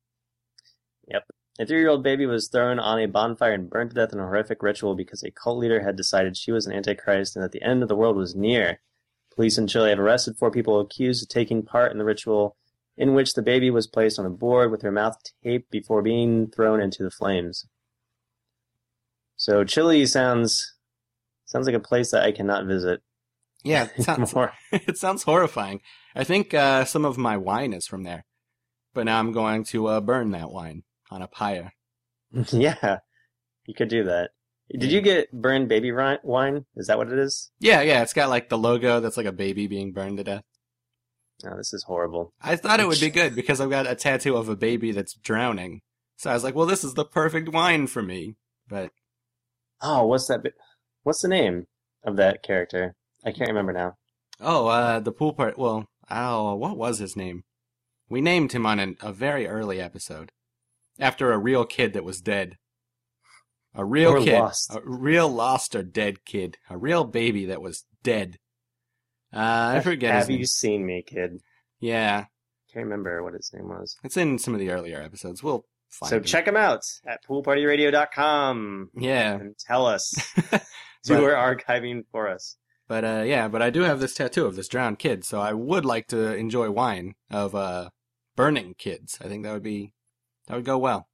A three-year-old baby was thrown on a bonfire and burned to death in a horrific ritual because a cult leader had decided she was an Antichrist and that the end of the world was near. Police in Chile have arrested four people accused of taking part in the ritual, in which the baby was placed on a board with her mouth taped before being thrown into the flames. So Chile sounds sounds like a place that I cannot visit. Yeah, it sounds, More. it sounds horrifying. I think uh, some of my wine is from there. But now I'm going to uh, burn that wine on a pyre. Yeah, you could do that. Did you get burned baby ri- wine? Is that what it is? Yeah, yeah, it's got like the logo that's like a baby being burned to death. Oh, this is horrible. I thought it would be good because I've got a tattoo of a baby that's drowning. So I was like, well, this is the perfect wine for me. But Oh, what's that? Bi- what's the name of that character? I can't remember now. Oh, uh, the pool part. Well, oh, what was his name? We named him on an, a very early episode after a real kid that was dead. A real Or kid. lost. A real lost or dead kid. A real baby that was dead. Uh, I forget his Have name. you seen me, kid? Yeah. Can't remember what his name was. It's in some of the earlier episodes. We'll find So him. check him out at pool party radio dot com Yeah. and tell us. But- Do our archiving for us. But uh, yeah, but I do have this tattoo of this drowned kid, so I would like to enjoy wine of uh, burning kids. I think that would be that would go well.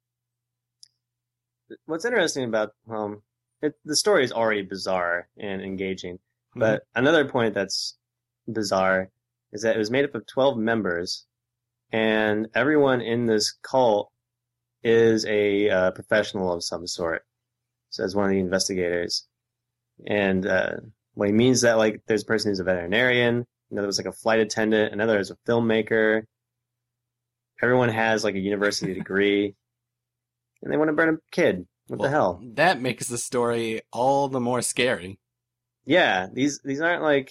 What's interesting about um, it, the story is already bizarre and engaging, but another point that's bizarre is that it was made up of twelve members, and everyone in this cult is a uh, professional of some sort. Says one of the investigators, and uh, what he means that like there's a person who's a veterinarian, another was like a flight attendant, another is a filmmaker. Everyone has like a university degree, and they want to burn a kid. What Well, the hell? That makes the story all the more scary. Yeah, these these aren't like,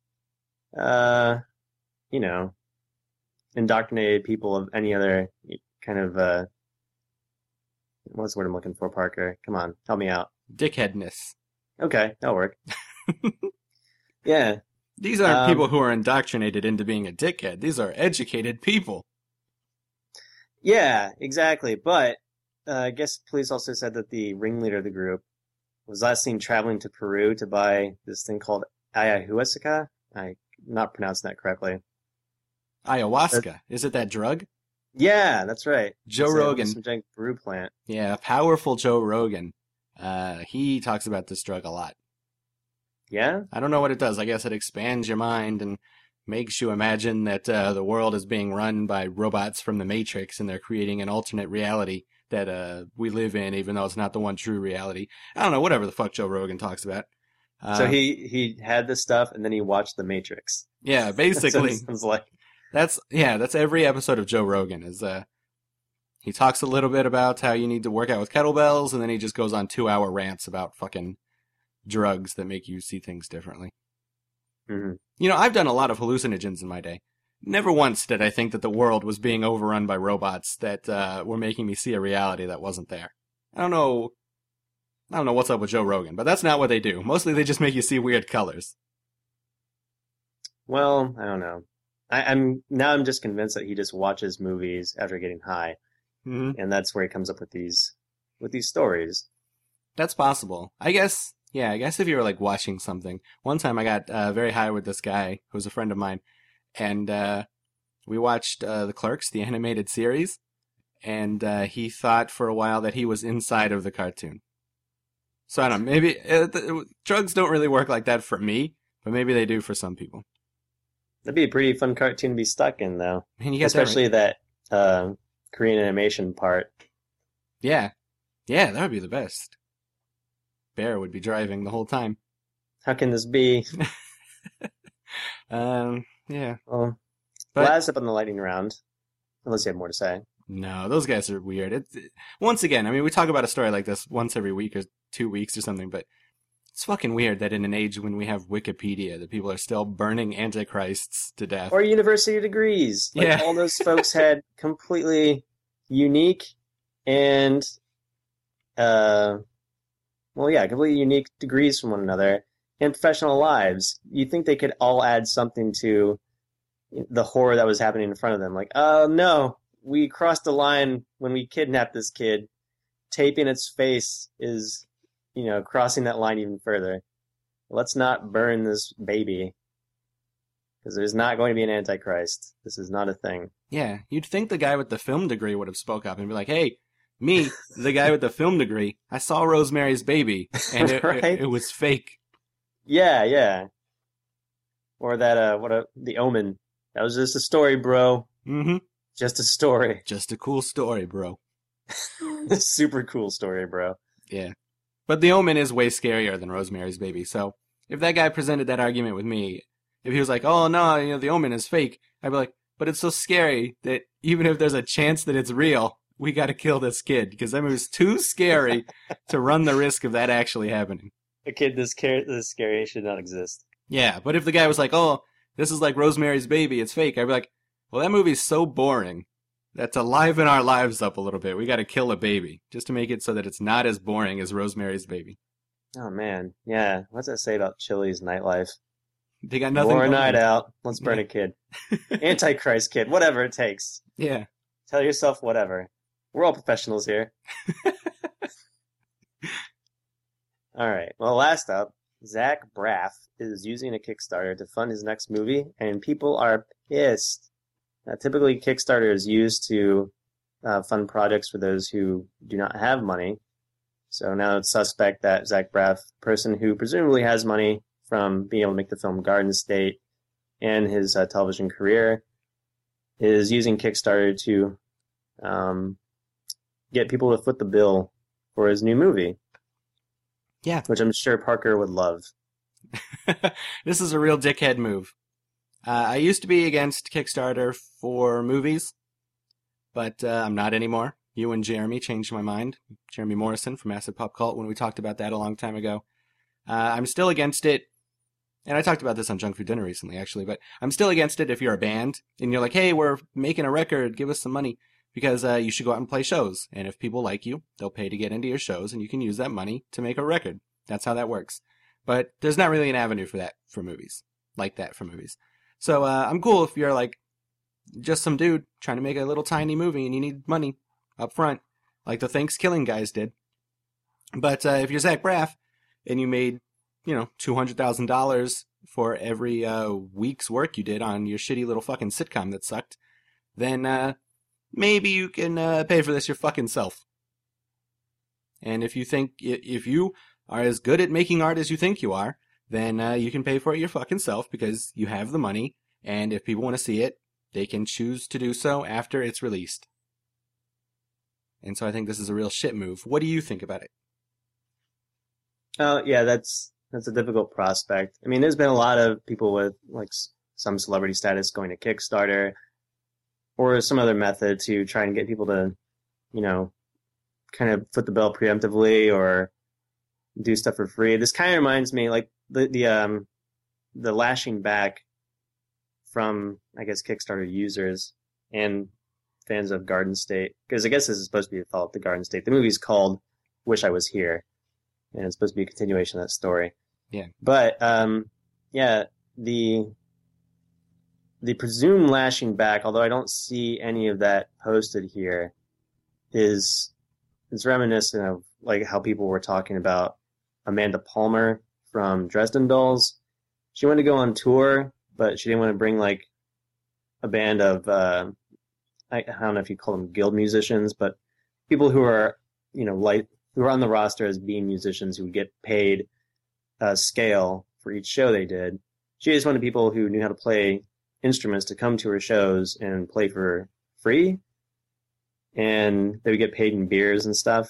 uh, you know, indoctrinated people of any other kind of uh, what's the word I'm looking for, Parker? Come on, help me out. Dickheadness. Okay, that'll work. Yeah, These aren't Um, people who are indoctrinated into being a dickhead. These are educated people. yeah, exactly. But uh, I guess police also said that the ringleader of the group was last seen traveling to Peru to buy this thing called ayahuasca. I'm not pronouncing that correctly. Ayahuasca. Is it that drug? Yeah, that's right. Joe It's a Rogan. hallucinogenic Peru plant. Yeah, powerful Joe Rogan. Uh, he talks about this drug a lot. Yeah? I don't know what it does. I guess it expands your mind and makes you imagine that uh, the world is being run by robots from the Matrix and they're creating an alternate reality that uh, we live in, even though it's not the one true reality. I don't know, whatever the fuck Joe Rogan talks about. Uh, So he, he had this stuff and then he watched The Matrix. yeah, That's what basically, it sounds like. that's yeah, that's every episode of Joe Rogan. Is uh, he talks a little bit about how you need to work out with kettlebells, and then he just goes on two hour rants about fucking drugs that make you see things differently. hmm You know, I've done a lot of hallucinogens in my day. Never once did I think that the world was being overrun by robots that uh, were making me see a reality that wasn't there. I don't know. I don't know what's up with Joe Rogan, but that's not what they do. Mostly they just make you see weird colors. Well, I don't know. I, I'm now I'm just convinced that he just watches movies after getting high, Mm-hmm. and that's where he comes up with these with these stories. That's possible. I guess, yeah, I guess if you were like watching something. One time I got uh, very high with this guy who was a friend of mine, and uh, we watched uh, The Clerks, the animated series, and uh, he thought for a while that he was inside of the cartoon. So I don't know, maybe uh, th- drugs don't really work like that for me, but maybe they do for some people. That'd be a pretty fun cartoon to be stuck in, though. And you got that right. Especially that uh, Korean animation part. Yeah. Yeah, that would be the best. Bear would be driving the whole time. How can this be? Um, yeah. Well, But- last up on the lightning round, unless you have more to say. No, those guys are weird. It, it- once again, I mean, we talk about a story like this once every week or two weeks or something, but it's fucking weird that in an age when we have Wikipedia, that people are still burning antichrists to death. Or university degrees. Like, Yeah. all those folks had completely unique and, uh, well, yeah, completely unique degrees from one another and professional lives. You'd think they could all add something to the horror that was happening in front of them. Like, oh no, we crossed the line when we kidnapped this kid. Taping its face is, you know, crossing that line even further. Let's not burn this baby. Because there's not going to be an Antichrist. This is not a thing. Yeah, you'd think the guy with the film degree would have spoke up and be like, hey, me, the guy with the film degree, I saw Rosemary's Baby, and it, Right? it, it was fake. Yeah, yeah. Or that, uh, what a, The Omen. That was just a story, bro. Mm-hmm. Just a story. Just a cool story, bro. Super cool story, bro. Yeah. But The Omen is way scarier than Rosemary's Baby, so if that guy presented that argument with me, if he was like, oh, no, you know, The Omen is fake, I'd be like, but it's so scary that even if there's a chance that it's real, we gotta kill this kid, because that movie's too scary to run the risk of that actually happening. A kid this, car- this scary should not exist. Yeah, but if the guy was like, oh, this is like Rosemary's Baby, it's fake, I'd be like, well, that movie's so boring that to liven our lives up a little bit, we got to kill a baby just to make it so that it's not as boring as Rosemary's Baby. Oh man, yeah. What's that say about Chili's nightlife? They got nothing. More going night on. out. Let's burn a kid. Antichrist kid. Whatever it takes. Yeah. Tell yourself whatever. We're all professionals here. All right. Well, last up, Zach Braff is using a Kickstarter to fund his next movie, and people are pissed. Uh, typically, Kickstarter is used to uh, fund projects for those who do not have money. So now it's suspect that Zach Braff, person who presumably has money from being able to make the film Garden State and his uh, television career, is using Kickstarter to um, get people to foot the bill for his new movie. Yeah. Which I'm sure Parker would love. This is a real dickhead move. Uh, I used to be against Kickstarter for movies, but uh, I'm not anymore. You and Jeremy changed my mind. Jeremy Morrison from Massive Pop Cult, when we talked about that a long time ago. Uh, I'm still against it. And I talked about this on Junk Food Dinner recently, actually, but I'm still against it if you're a band and you're like, hey, we're making a record, give us some money, because uh, you should go out and play shows. And if people like you, they'll pay to get into your shows, and you can use that money to make a record. That's how that works. But there's not really an avenue for that for movies, like that for movies. So uh, I'm cool if you're like just some dude trying to make a little tiny movie and you need money up front, like the Thanksgiving guys did. But uh, if you're Zach Braff and you made, you know, two hundred thousand dollars for every uh, week's work you did on your shitty little fucking sitcom that sucked, then uh, maybe you can uh, pay for this your fucking self. And if you think, if you are as good at making art as you think you are, then uh, you can pay for it your fucking self because you have the money, and if people want to see it, they can choose to do so after it's released. And so I think this is a real shit move. What do you think about it? Oh, yeah, that's that's a difficult prospect. I mean, there's been a lot of people with like some celebrity status going to Kickstarter or some other method to try and get people to, you know, kind of foot the bill preemptively or do stuff for free. This kind of reminds me, like the the um the lashing back from, I guess, Kickstarter users and fans of Garden State, because I guess this is supposed to be a follow-up to Garden State. The movie's called Wish I Was Here, and it's supposed to be a continuation of that story. Yeah. But um, yeah, the the presumed lashing back, although I don't see any of that posted here, is it's reminiscent of like how people were talking about Amanda Palmer from Dresden Dolls. She wanted to go on tour, but she didn't want to bring like a band of uh, I, I don't know if you call them guild musicians, but people who are, you know, light who are on the roster as being musicians who would get paid uh, scale for each show they did. She just wanted people who knew how to play instruments to come to her shows and play for free, and they would get paid in beers and stuff.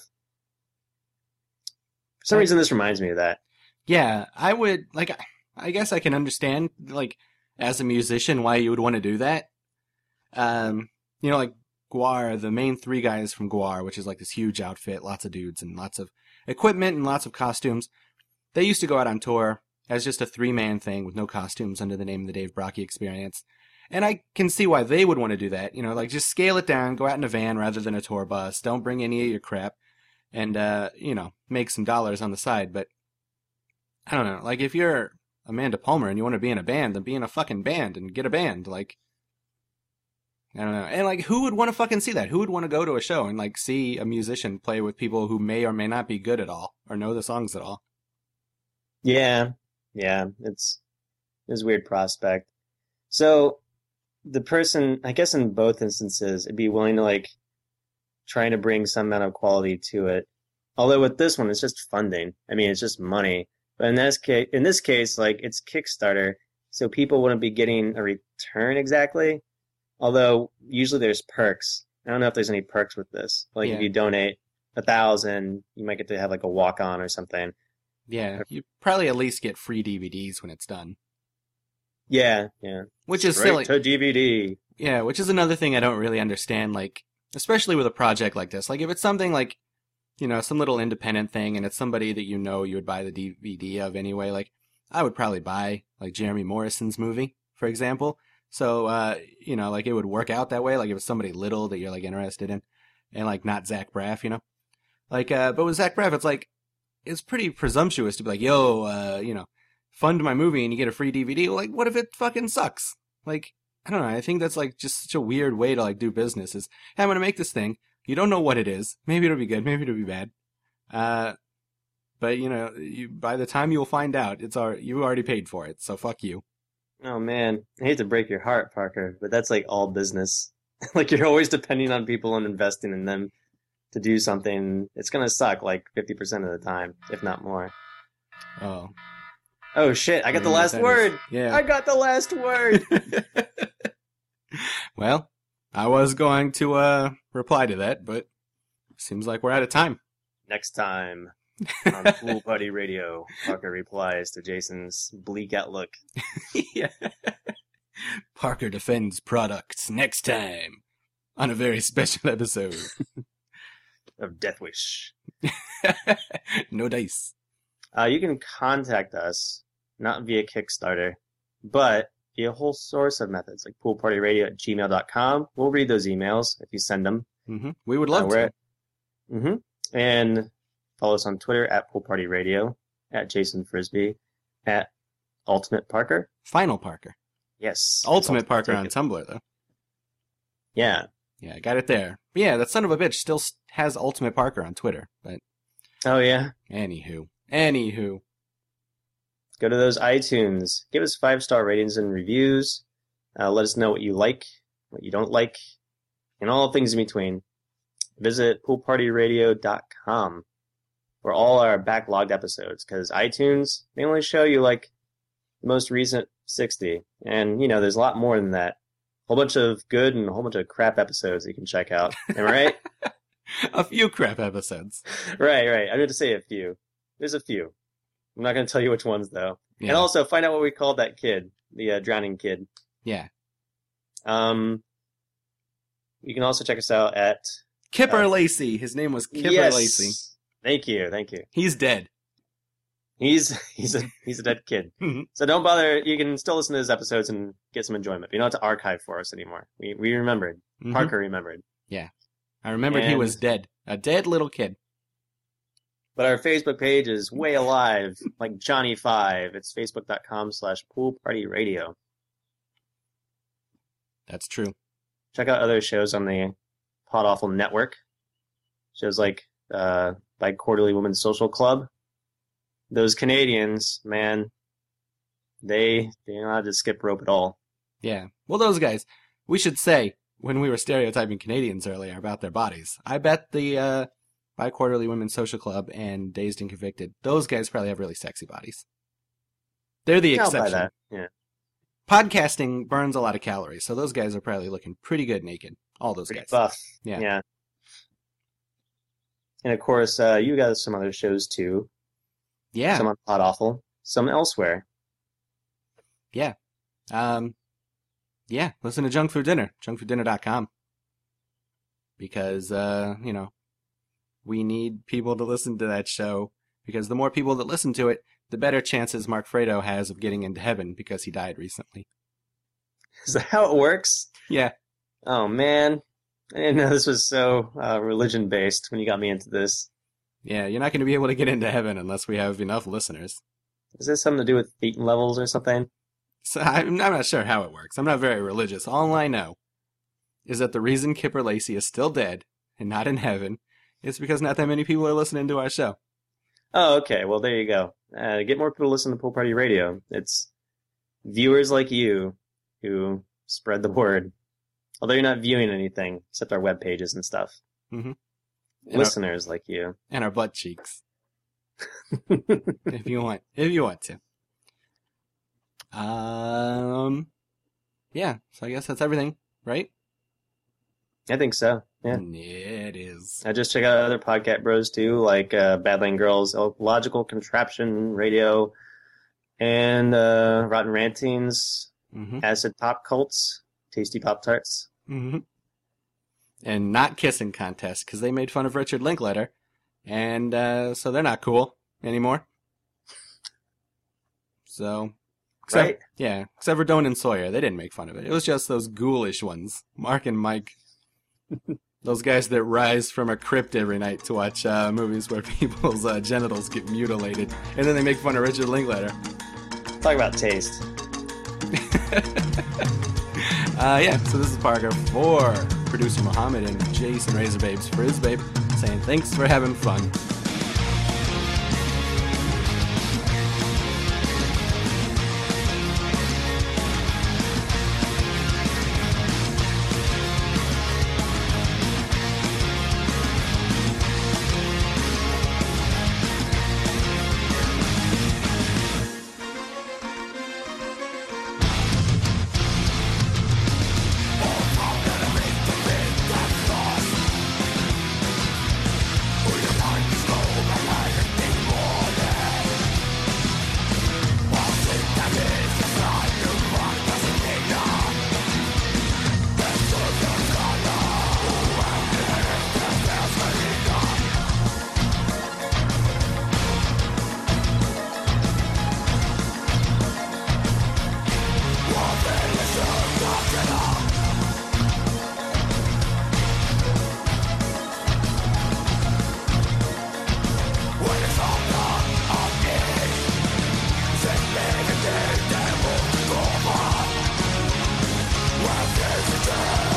For some reason, this reminds me of that. Yeah, I would, like, I guess I can understand, like, as a musician, why you would want to do that. Um, you know, like, Gwar, the main three guys from Gwar, which is like this huge outfit, lots of dudes and lots of equipment and lots of costumes. They used to go out on tour as just a three-man thing with no costumes under the name of the Dave Brockie Experience. And I can see why they would want to do that. You know, like, just scale it down, go out in a van rather than a tour bus. Don't bring any of your crap. And, uh, you know, make some dollars on the side. But, I don't know, like, if you're Amanda Palmer and you want to be in a band, then be in a fucking band and get a band. Like, I don't know. And, like, who would want to fucking see that? Who would want to go to a show and, like, see a musician play with people who may or may not be good at all or know the songs at all? Yeah, yeah, it's, it's a weird prospect. So, the person, I guess in both instances, it'd be willing to, like, trying to bring some amount of quality to it. Although with this one, it's just funding. I mean, it's just money. But in this case, in this case, like, it's Kickstarter, so people wouldn't be getting a return exactly. Although usually there's perks. I don't know if there's any perks with this. Like, Yeah. if you donate a thousand, you might get to have like a walk-on or something. Yeah, you probably at least get free D V Ds when it's done. Yeah, yeah. Which is Straight silly. to D V D. Yeah, which is another thing I don't really understand, like, especially with a project like this. Like, if it's something like, you know, some little independent thing, and it's somebody that you know you would buy the D V D of anyway, like, I would probably buy, like, Jeremy Morrison's movie, for example, So, uh, you know, like it would work out that way. Like if it's somebody little that you're like interested in and like not Zach Braff, you know, like, uh, but with Zach Braff, it's like, it's pretty presumptuous to be like, yo, uh, you know, fund my movie and you get a free D V D. Like, what if it fucking sucks? Like, I don't know. I think that's like just such a weird way to like do business is, hey, I'm going to make this thing. You don't know what it is. Maybe it'll be good. Maybe it'll be bad. Uh, but you know, you, by the time you'll find out, it's our, you already paid for it. So fuck you. Oh man, I hate to break your heart, Parker, but that's like all business. Like you're always depending on people and investing in them to do something. It's gonna suck like fifty percent of the time, if not more. Oh. Oh shit, I got Yeah, the last that word! is- yeah. I got the last word! Well, I was going to, uh, reply to that, but seems like we're out of time. Next time on Pool Party Radio, Parker replies to Jason's bleak outlook. Yeah. Parker defends products next time on a very special episode. Of Death Wish. No dice. Uh, you can contact us, not via Kickstarter, but via a whole source of methods, like poolpartyradio at gmail dot com. We'll read those emails if you send them. Mm-hmm. We would love Uh, to. we're at- Mm-hmm. And follow us on Twitter at poolpartyradio, at Jason Frisbee, at Ultimate Parker. Final Parker. Yes. Ultimate Parker on Ticket. Tumblr, though. Yeah. Yeah, I got it there. But yeah, that son of a bitch still s- has Ultimate Parker on Twitter. But Oh, yeah. anywho. Anywho. Go to those iTunes. Give us five-star ratings and reviews. Uh, let us know what you like, what you don't like, and all things in between. Visit pool party radio dot com for all our backlogged episodes, because iTunes, they only show you, like, the most recent sixty. And, you know, there's a lot more than that. A whole bunch of good and a whole bunch of crap episodes you can check out. Am I right? A few crap episodes. Right, right. I'm going to say a few. There's a few. I'm not going to tell you which ones, though. Yeah. And also, find out what we called that kid, the uh, drowning kid. Yeah. Um, you can also check us out at Kipper Uh, Lacey. His name was Kipper yes. Lacey. Thank you, thank you. He's dead. He's he's a he's a dead kid. Mhm. So don't bother. You can still listen to his episodes and get some enjoyment. You don't have to archive for us anymore. We we remembered. Mhm. Parker remembered. I remembered he And- was dead. A dead little kid. But our Facebook page is way alive, like Johnny Five. It's facebook dot com slash pool party radio. That's true. Check out other shows on the Pod Awful Network. Shows like uh, by Quarterly Women's Social Club. Those Canadians, man, they they don't know how to skip rope at all. Yeah. Well, those guys, we should say, when we were stereotyping Canadians earlier about their bodies, I bet the uh, Bi-Quarterly Women's Social Club and Dazed and Convicted, those guys probably have really sexy bodies. They're the I'll buy exception. that. Yeah. Podcasting burns a lot of calories, so those guys are probably looking pretty good naked. All those Pretty guys. buff. Yeah. Yeah. And of course, uh, you got some other shows too. Yeah. Some on Pod Awful, some elsewhere. Um, yeah, listen to Junk Food Dinner, junk food dinner dot com. Because, uh, you know, we need people to listen to that show, because the more people that listen to it, the better chances Mark Fredo has of getting into heaven, because he died recently. Is that how it works? Yeah. Oh man, I didn't know this was so uh, religion based when you got me into this. Yeah, you're not going to be able to get into heaven unless we have enough listeners. Is this something to do with Thetan levels or something? So I'm I'm not sure how it works. I'm not very religious. All I know is that the reason Kipper Lacey is still dead and not in heaven is because not that many people are listening to our show. Oh, okay. Well, there you go. Uh, get more people to listen to Pool Party Radio. It's viewers like you who spread the word. Although you're not viewing anything except our web pages and stuff. Mhm. And Listeners like you. And our butt cheeks. if you want, if you want to. Um, yeah. So I guess that's everything, right? I think so. Yeah. It is. I just check out other podcast bros too, like uh, Badland Girls, Logical Contraption Radio, and uh, Rotten Rantings, Mm-hmm. Acid Pop Cults, Tasty Pop Tarts. Mm-hmm. And not kissing contest because they made fun of Richard Linklater, and uh, so they're not cool anymore. So, Except, right? Yeah, except for Doan and Sawyer. They didn't make fun of it. It was just those ghoulish ones. Mark and Mike. Those guys that rise from a crypt every night to watch uh, movies where people's uh, genitals get mutilated. And then they make fun of Richard Linklater. Talk about taste. uh, yeah, so this is paragraph four. Producer Muhammad and Jason Razorbabes Frizbabe saying thanks for having fun. Well, there's a